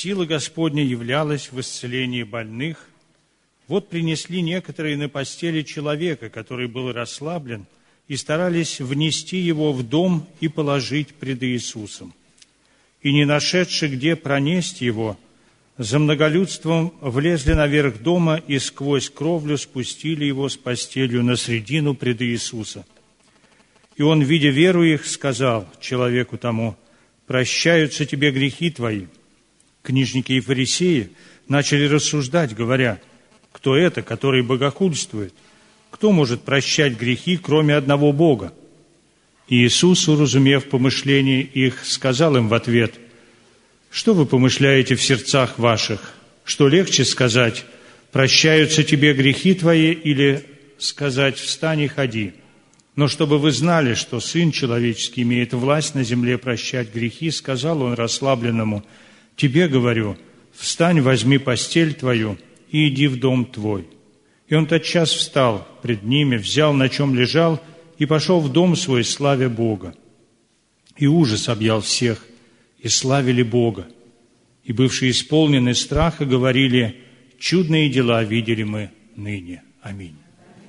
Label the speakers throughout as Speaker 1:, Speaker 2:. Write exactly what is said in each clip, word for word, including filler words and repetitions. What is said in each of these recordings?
Speaker 1: сила Господня являлась в исцелении больных. Вот принесли некоторые на постели человека, который был расслаблен, и старались внести его в дом и положить пред Иисусом. И не нашедши, где пронесть его, за многолюдством влезли наверх дома и сквозь кровлю спустили его с постелью на средину пред Иисуса. И он, видя веру их, сказал человеку тому: «Прощаются тебе грехи твои». Книжники и фарисеи начали рассуждать, говоря: «Кто это, который богохульствует? Кто может прощать грехи, кроме одного Бога?» И Иисус, уразумев помышления их, сказал им в ответ: «Что вы помышляете в сердцах ваших? Что легче сказать: прощаются тебе грехи твои, или сказать: встань и ходи? Но чтобы вы знали, что Сын Человеческий имеет власть на земле прощать грехи, сказал он расслабленному: тебе говорю, встань, возьми постель твою и иди в дом твой». И он тотчас встал пред ними, взял, на чем лежал, и пошел в дом свой, славя Бога. И ужас объял всех, и славили Бога. И бывшие исполнены страха говорили: чудные дела видели мы ныне. Аминь.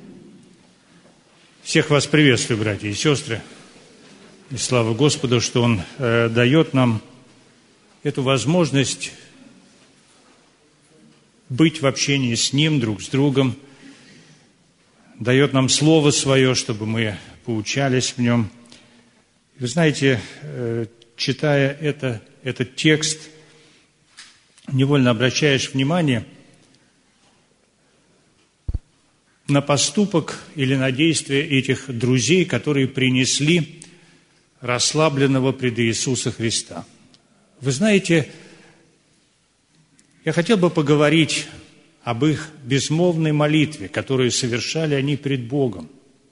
Speaker 1: Всех вас приветствую, братья и сестры. И слава Господу, что Он э, дает нам эту возможность быть в общении с Ним, друг с другом, дает нам Слово Свое, чтобы мы поучались в Нем. Вы знаете, э, читая это, этот текст, невольно обращаешь внимание на поступок или на действие этих друзей, которые принесли расслабленного пред Иисуса Христа. Вы знаете, я хотел бы поговорить об их безмолвной молитве, которую совершали они пред Богом.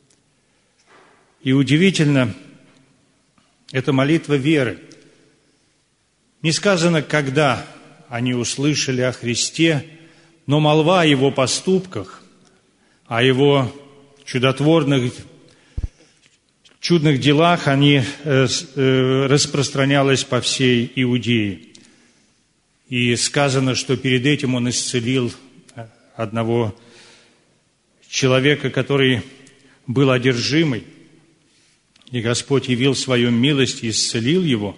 Speaker 1: И удивительно, это молитва веры. Не сказано, когда они услышали о Христе, но молва о Его поступках, о Его чудотворных, чудных делах, они э, э, распространялась по всей Иудее. И сказано, что перед этим Он исцелил одного человека, который был одержимый, и Господь явил свою милость и исцелил его.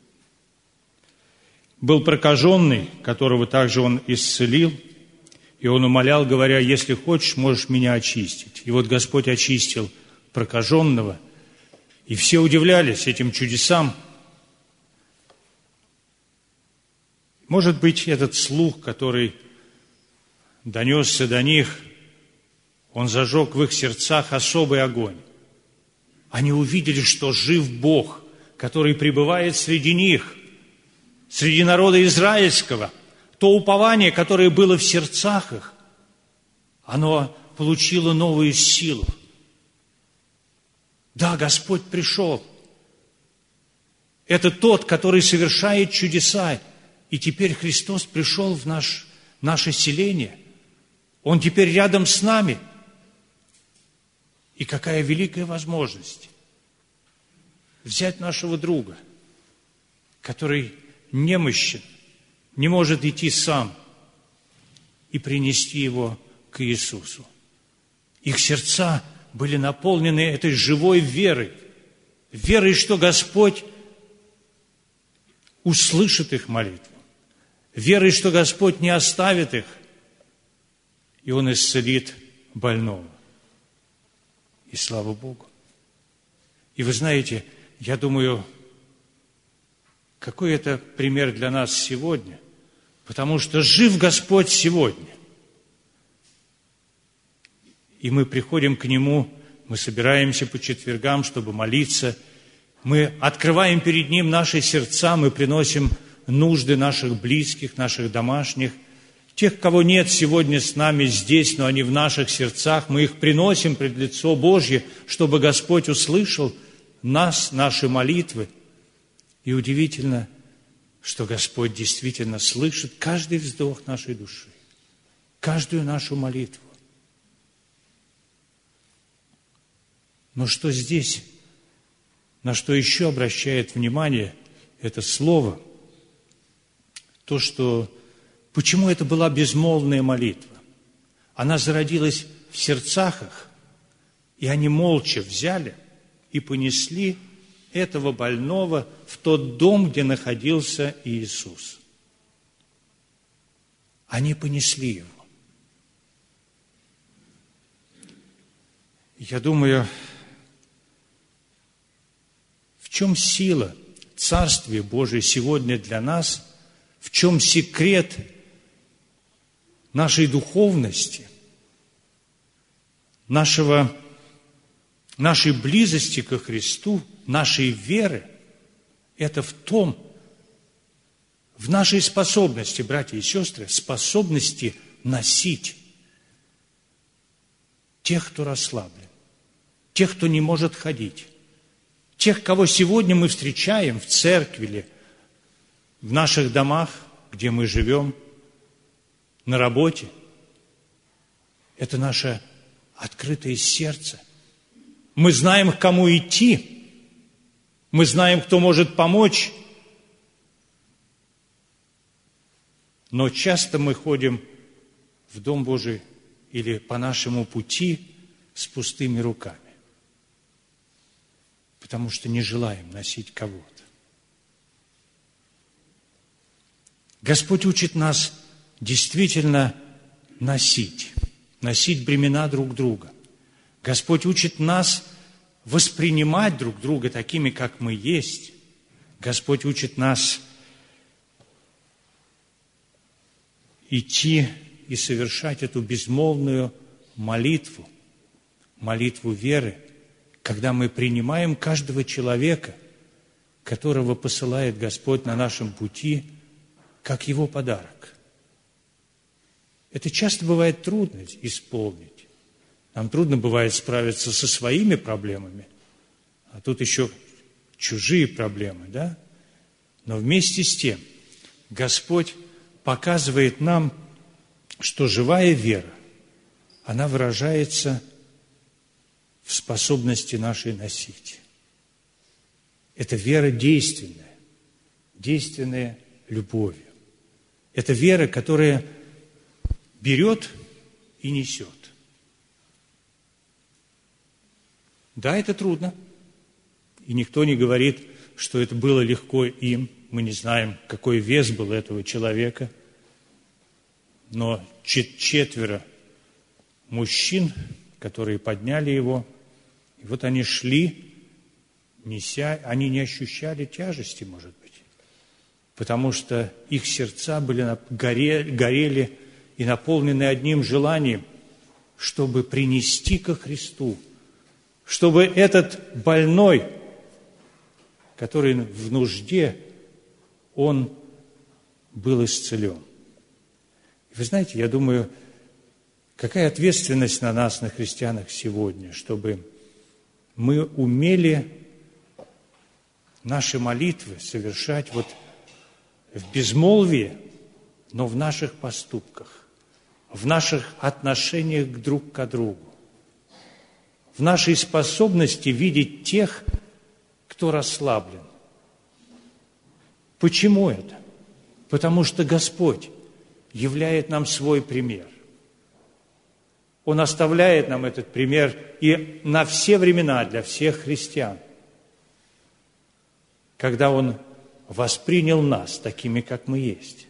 Speaker 1: Был прокаженный, которого также Он исцелил, и он умолял, говоря: если хочешь, можешь меня очистить. И вот Господь очистил прокаженного, и все удивлялись этим чудесам. Может быть, этот слух, который донесся до них, он зажег в их сердцах особый огонь. Они увидели, что жив Бог, который пребывает среди них, среди народа израильского. То упование, которое было в сердцах их, оно получило новую силу. Да, Господь пришел. Это тот, который совершает чудеса. И теперь Христос пришел в наш, наше селение. Он теперь рядом с нами. И какая великая возможность взять нашего друга, который немощен, не может идти сам, и принести его к Иисусу. Их сердца были наполнены этой живой верой, верой, что Господь услышит их молитву, верой, что Господь не оставит их, и Он исцелит больного. И слава Богу. И вы знаете, я думаю, какой это пример для нас сегодня, потому что жив Господь сегодня. И мы приходим к Нему, мы собираемся по четвергам, чтобы молиться, мы открываем перед Ним наши сердца, мы приносим нужды наших близких, наших домашних, тех, кого нет сегодня с нами здесь, но они в наших сердцах, мы их приносим пред лицо Божье, чтобы Господь услышал нас, наши молитвы. И удивительно, что Господь действительно слышит каждый вздох нашей души, каждую нашу молитву. Но что здесь, на что еще обращает внимание это слово, то, что почему это была безмолвная молитва. Она зародилась в сердцах их, и они молча взяли и понесли этого больного в тот дом, где находился Иисус. Они понесли его. Я думаю, в чем сила Царствия Божия сегодня для нас, в чем секрет нашей духовности, нашего, нашей близости ко Христу, нашей веры, это в том, в нашей способности, братья и сестры, способности носить тех, кто расслаблен, тех, кто не может ходить, тех, кого сегодня мы встречаем в церкви или в наших домах, где мы живем, на работе. Это наше открытое сердце. Мы знаем, к кому идти. Мы знаем, кто может помочь. Но часто мы ходим в Дом Божий или по нашему пути с пустыми руками, потому что не желаем носить кого-то. Господь учит нас действительно носить, носить бремена друг друга. Господь учит нас воспринимать друг друга такими, как мы есть. Господь учит нас идти и совершать эту безмолвную молитву, молитву веры, когда мы принимаем каждого человека, которого посылает Господь на нашем пути, как Его подарок. Это часто бывает трудно исполнить. Нам трудно бывает справиться со своими проблемами, а тут еще чужие проблемы, да? Но вместе с тем Господь показывает нам, что живая вера, она выражается в способности нашей носить. Это вера действенная, действенная любовью. Это вера, которая берет и несет. Да, это трудно. И никто не говорит, что это было легко им. Мы не знаем, какой вес был этого человека. Но четверо мужчин, которые подняли его, и вот они шли, неся, они не ощущали тяжести, может быть, потому что их сердца были, горели, горели и наполнены одним желанием, чтобы принести ко Христу, чтобы этот больной, который в нужде, он был исцелен. Вы знаете, я думаю, какая ответственность на нас, на христианах сегодня, чтобы мы умели наши молитвы совершать вот в безмолвии, но в наших поступках, в наших отношениях друг к другу, в нашей способности видеть тех, кто расслаблен. Почему это? Потому что Господь являет нам свой пример. Он оставляет нам этот пример и на все времена для всех христиан, когда Он воспринял нас такими, как мы есть.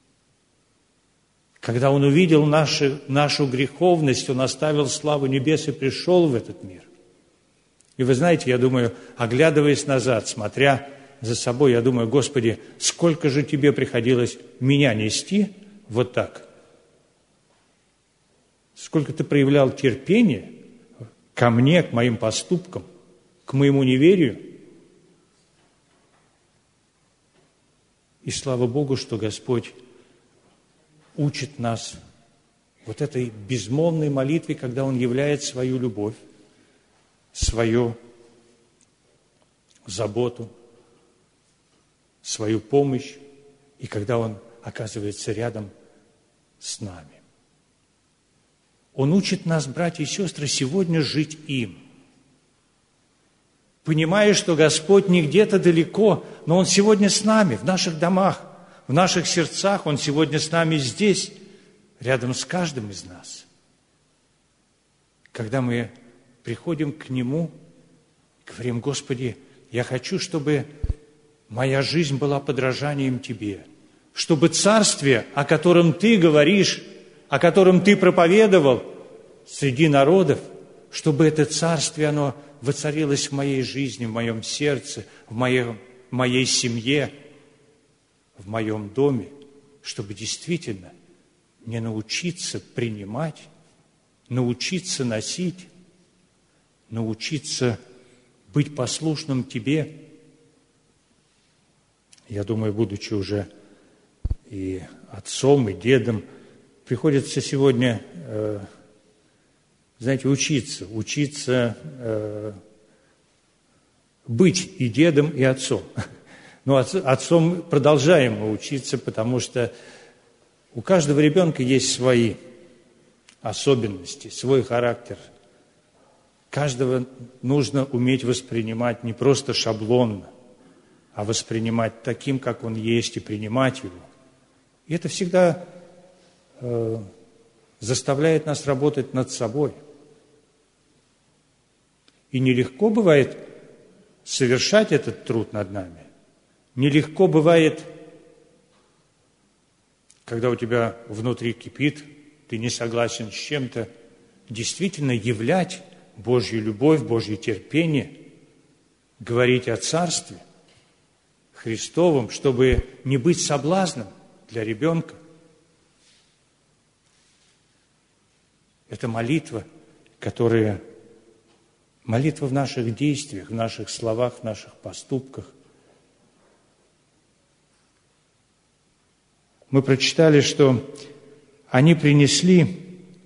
Speaker 1: Когда Он увидел наши, нашу греховность, Он оставил славу небес и пришел в этот мир. И вы знаете, я думаю, оглядываясь назад, смотря за собой, я думаю, Господи, сколько же Тебе приходилось меня нести вот так? Сколько Ты проявлял терпения ко мне, к моим поступкам, к моему неверию. И слава Богу, что Господь учит нас вот этой безмолвной молитве, когда Он являет свою любовь, свою заботу, свою помощь, и когда Он оказывается рядом с нами. Он учит нас, братья и сестры, сегодня жить им, понимая, что Господь не где-то далеко, но Он сегодня с нами, в наших домах, в наших сердцах, Он сегодня с нами здесь, рядом с каждым из нас. Когда мы приходим к Нему, говорим: Господи, я хочу, чтобы моя жизнь была подражанием Тебе, чтобы царствие, о котором Ты говоришь, о котором Ты проповедовал среди народов, чтобы это царствие, оно воцарилось в моей жизни, в моем сердце, в моей, в моей семье, в моем доме, чтобы действительно мне научиться принимать, научиться носить, научиться быть послушным Тебе. Я думаю, будучи уже и отцом, и дедом, приходится сегодня, э, знаете, учиться, учиться э, быть и дедом, и отцом. Но отцом продолжаем мы учиться, потому что у каждого ребенка есть свои особенности, свой характер. Каждого нужно уметь воспринимать не просто шаблонно, а воспринимать таким, как он есть, и принимать его. И это всегда э, заставляет нас работать над собой. И нелегко бывает совершать этот труд над нами. Нелегко бывает, когда у тебя внутри кипит, ты не согласен с чем-то, действительно являть Божью любовь, Божье терпение, говорить о Царстве Христовом, чтобы не быть соблазном для ребенка. Это молитва, которая, молитва в наших действиях, в наших словах, в наших поступках. Мы прочитали, что они принесли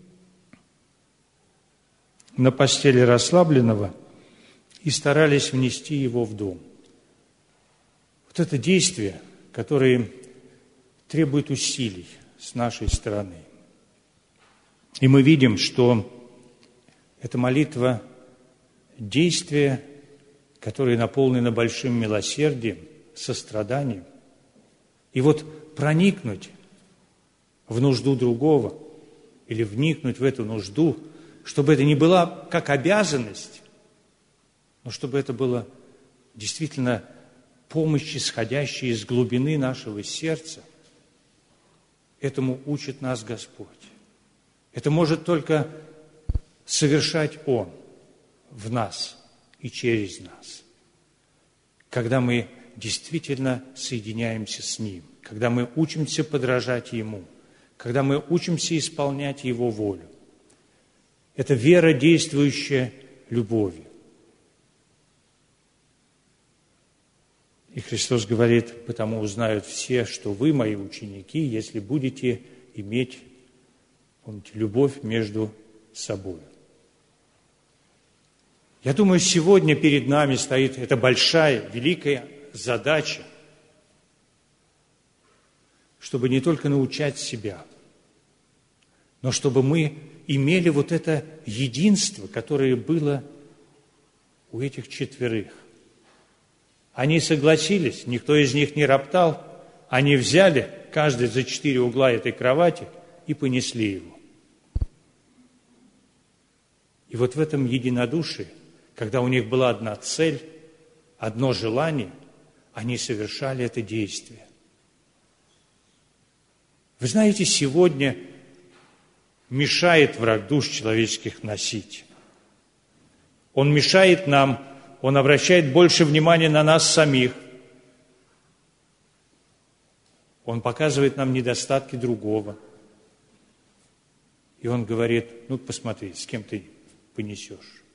Speaker 1: на постели расслабленного и старались внести его в дом. Вот это действие, которое требует усилий с нашей стороны. И мы видим, что эта молитва – действие, которое наполнено большим милосердием, состраданием. И вот проникнуть в нужду другого или вникнуть в эту нужду, чтобы это не была как обязанность, но чтобы это было действительно помощь, исходящая из глубины нашего сердца. Этому учит нас Господь. Это может только совершать Он в нас и через нас, когда мы действительно соединяемся с Ним, когда мы учимся подражать Ему, когда мы учимся исполнять Его волю. Это вера, действующая любовью. И Христос говорит: «Потому узнают все, что вы мои ученики, если будете иметь, помните, любовь между собой». Я думаю, сегодня перед нами стоит эта большая, великая задача, чтобы не только научать себя, но чтобы мы имели вот это единство, которое было у этих четверых. Они согласились, никто из них не роптал, они взяли каждый за четыре угла этой кровати и понесли его. И вот в этом единодушии, когда у них была одна цель, одно желание, они совершали это действие. Вы знаете, сегодня мешает враг душ человеческих носить. Он мешает нам, он обращает больше внимания на нас самих. Он показывает нам недостатки другого. И он говорит: ну, посмотри, с кем ты понесешь.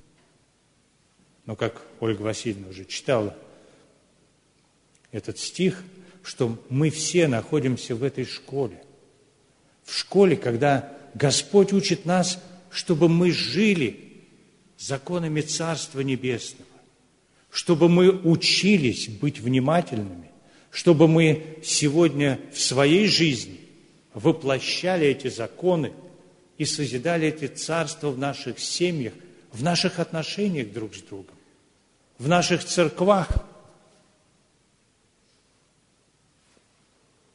Speaker 1: Но как Ольга Васильевна уже читала этот стих, что мы все находимся в этой школе. В школе, когда Господь учит нас, чтобы мы жили законами Царства Небесного, чтобы мы учились быть внимательными, чтобы мы сегодня в своей жизни воплощали эти законы и созидали эти царства в наших семьях, в наших отношениях друг с другом, в наших церквах.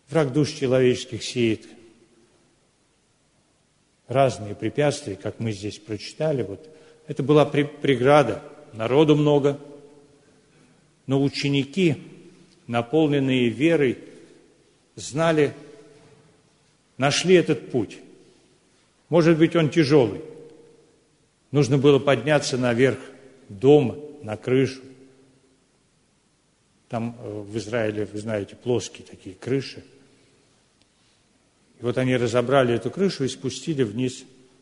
Speaker 1: Враг душ человеческих сеет разные препятствия, как мы здесь прочитали. Вот. Это была преграда, народу много, но ученики, наполненные верой, знали, нашли этот путь. Может быть, он тяжелый. Нужно было подняться наверх дома, на крышу. Там в Израиле, вы знаете, плоские такие крыши. И вот они разобрали эту крышу и спустили вниз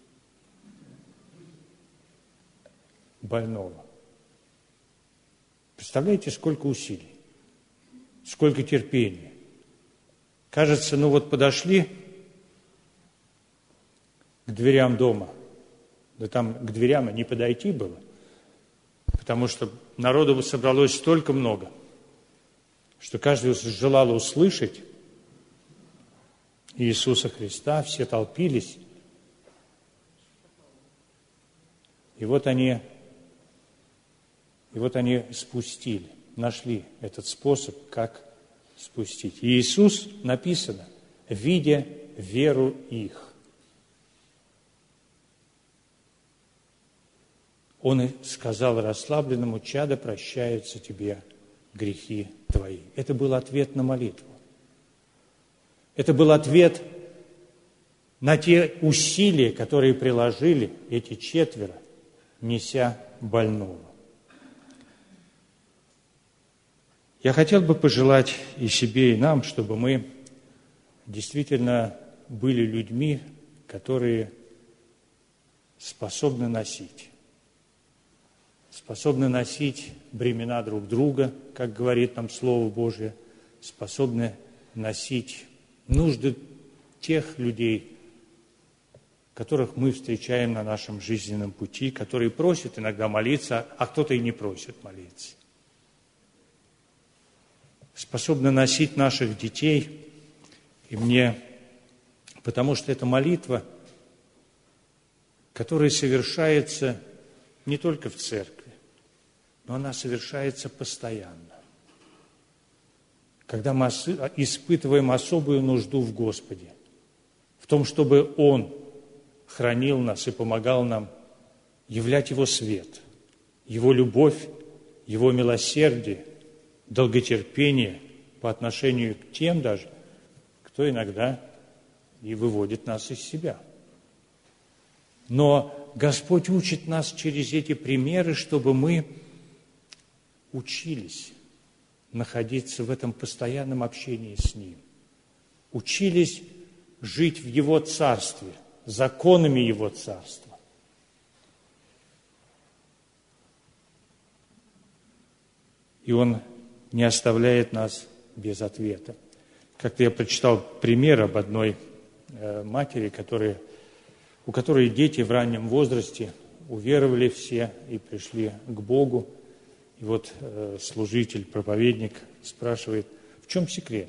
Speaker 1: больного. Представляете, сколько усилий, сколько терпения. Кажется, ну вот подошли к дверям дома, да там к дверям не подойти было, потому что народу собралось столько много, что каждый желал услышать Иисуса Христа, все толпились. И вот они, и вот они спустили, нашли этот способ, как спустить. И Иисус, написано, видя веру их, Он и сказал расслабленному: чадо, прощаются тебе грехи твои. Это был ответ на молитву. Это был ответ на те усилия, которые приложили эти четверо, неся больного. Я хотел бы пожелать и себе, и нам, чтобы мы действительно были людьми, которые способны носить. Способны носить бремена друг друга, как говорит нам Слово Божие, способны носить нужды тех людей, которых мы встречаем на нашем жизненном пути, которые просят иногда молиться, а кто-то и не просит молиться. Способны носить наших детей, и мне, потому что это молитва, которая совершается не только в церкви, но она совершается постоянно. Когда мы испытываем особую нужду в Господе, в том, чтобы Он хранил нас и помогал нам являть Его свет, Его любовь, Его милосердие, долготерпение по отношению к тем даже, кто иногда и выводит нас из себя. Но Господь учит нас через эти примеры, чтобы мы учились находиться в этом постоянном общении с Ним, учились жить в Его Царстве, законами Его Царства. И Он не оставляет нас без ответа. Как-то я прочитал пример об одной э, матери, которая, у которой дети в раннем возрасте уверовали все и пришли к Богу. И вот э, служитель, проповедник спрашивает: в чем секрет?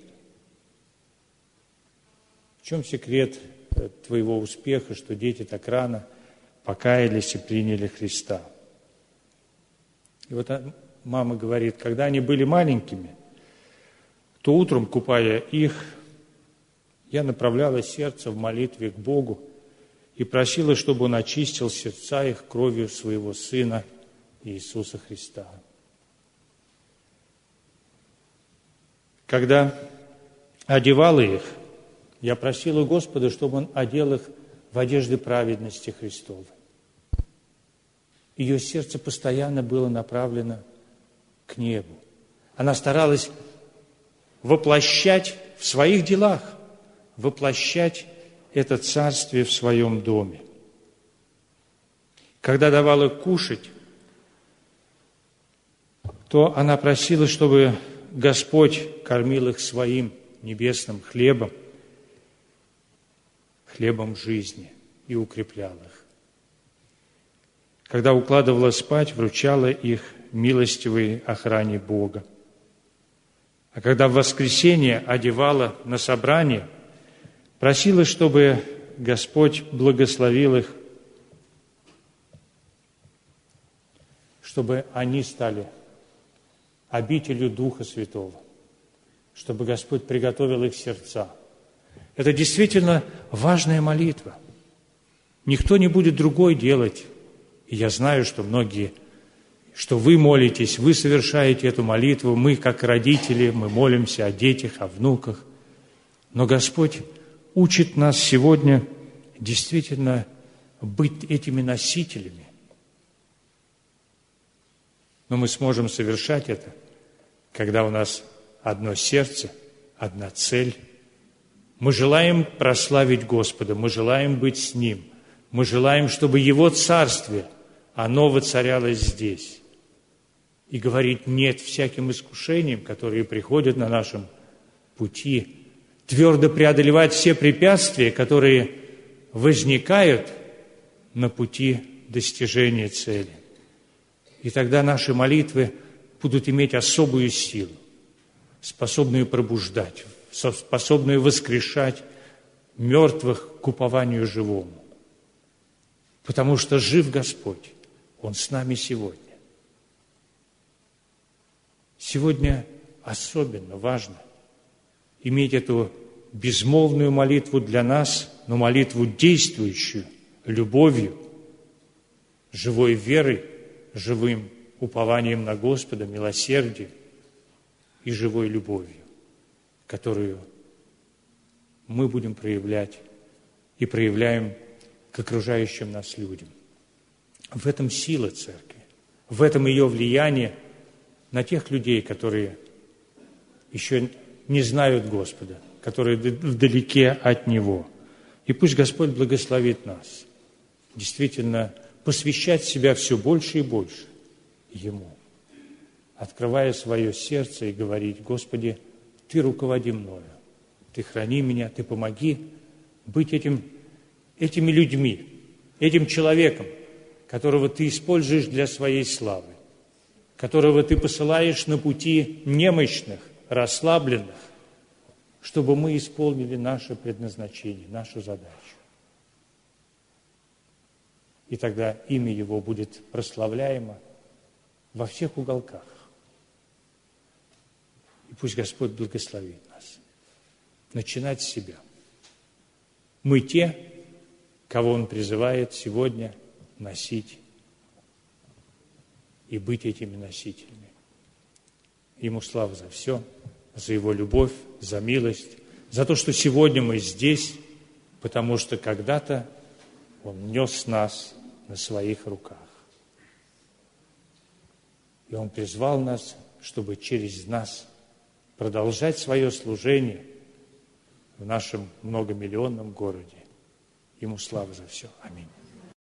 Speaker 1: В чем секрет э, твоего успеха, что дети так рано покаялись и приняли Христа? И вот мама говорит: когда они были маленькими, то утром, купая их, я направляла сердце в молитве к Богу и просила, чтобы Он очистил сердца их кровью Своего Сына Иисуса Христа. Когда одевала их, я просила Господа, чтобы Он одел их в одежды праведности Христовой. Ее сердце постоянно было направлено к небу. Она старалась воплощать в своих делах, воплощать это царствие в своем доме. Когда давала кушать, то она просила, чтобы Господь кормил их своим небесным хлебом, хлебом жизни, и укреплял их. Когда укладывала спать, вручала их милостивой охране Бога. А когда в воскресенье одевала на собрание, просила, чтобы Господь благословил их, чтобы они стали обителью Духа Святого, чтобы Господь приготовил их сердца. Это действительно важная молитва. Никто не будет другой делать. И я знаю, что многие, что вы молитесь, вы совершаете эту молитву. Мы, как родители, мы молимся о детях, о внуках. Но Господь учит нас сегодня действительно быть этими носителями. Но мы сможем совершать это, когда у нас одно сердце, одна цель. Мы желаем прославить Господа, мы желаем быть с Ним, мы желаем, чтобы Его Царствие, оно воцарялось здесь. И говорить «нет» всяким искушениям, которые приходят на нашем пути, твердо преодолевать все препятствия, которые возникают на пути достижения цели. И тогда наши молитвы будут иметь особую силу, способную пробуждать, способную воскрешать мертвых к упованию живому. Потому что жив Господь, Он с нами сегодня. Сегодня особенно важно иметь эту безмолвную молитву для нас, но молитву действующую, любовью, живой верой, живым упованием на Господа, милосердием и живой любовью, которую мы будем проявлять и проявляем к окружающим нас людям. В этом сила Церкви, в этом ее влияние на тех людей, которые еще не знают Господа, которые вдалеке от Него. И пусть Господь благословит нас действительно посвящать себя все больше и больше Ему, открывая свое сердце и говорить: Господи, Ты руководи мною, Ты храни меня, Ты помоги быть этим, этими людьми, этим человеком, которого Ты используешь для своей славы, которого Ты посылаешь на пути немощных, расслабленных, чтобы мы исполнили наше предназначение, нашу задачу. И тогда имя Его будет прославляемо во всех уголках. И пусть Господь благословит нас. Начинать с себя. Мы те, кого Он призывает сегодня носить и быть этими носителями. Ему слава за все, за Его любовь, за милость, за то, что сегодня мы здесь, потому что когда-то Он нес нас на своих руках. И Он призвал нас, чтобы через нас продолжать свое служение в нашем многомиллионном городе. Ему слава за все. Аминь.